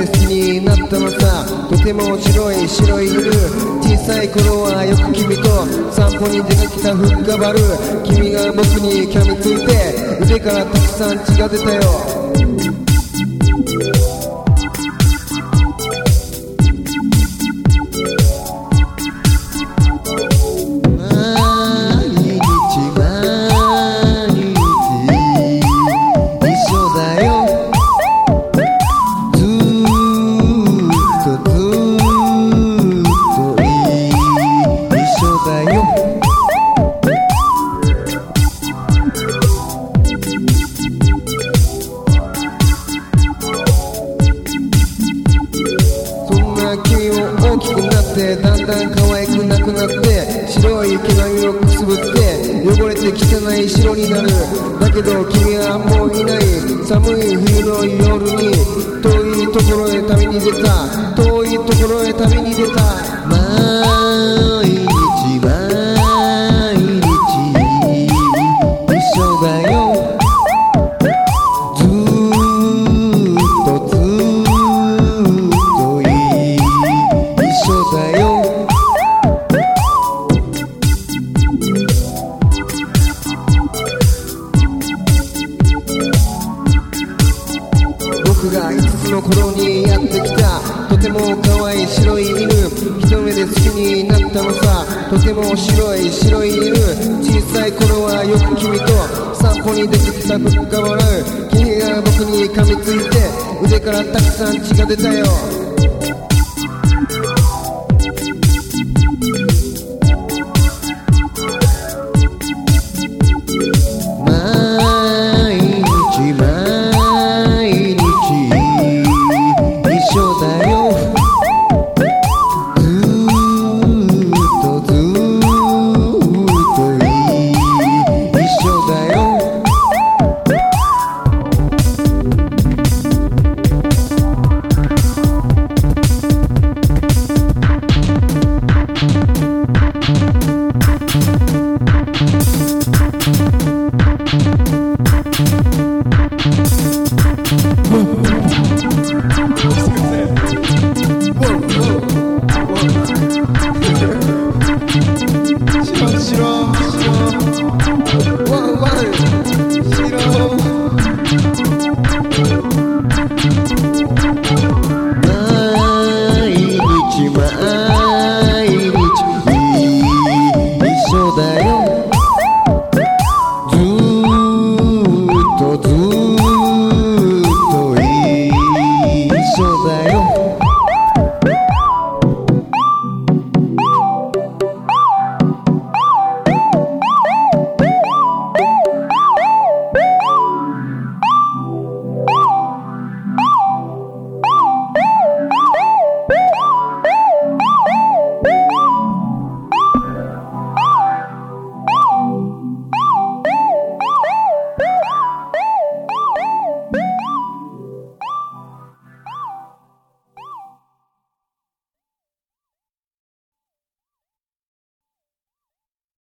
で好きになったのさ。とても白い犬、小さい頃はよく君と散歩に出かけたフッカバル。君が僕に噛みついて腕からたくさん血が出たよ。君も大きくなってだんだん可愛くなくなって、白い毛並みをくすぶって汚れて汚い白になる。だけど君はもういない。寒い冬の夜に遠いところへ旅に出た。遠いところへ旅に出た。毎日毎日一緒だよ。僕が5つの頃にやってきたとても可愛い白い犬。一目で好きになったのさ。とても白い犬。小さい頃はよく君と散歩に出てきたぶっかわる。君が僕に噛みついて腕からたくさん血が出たよ。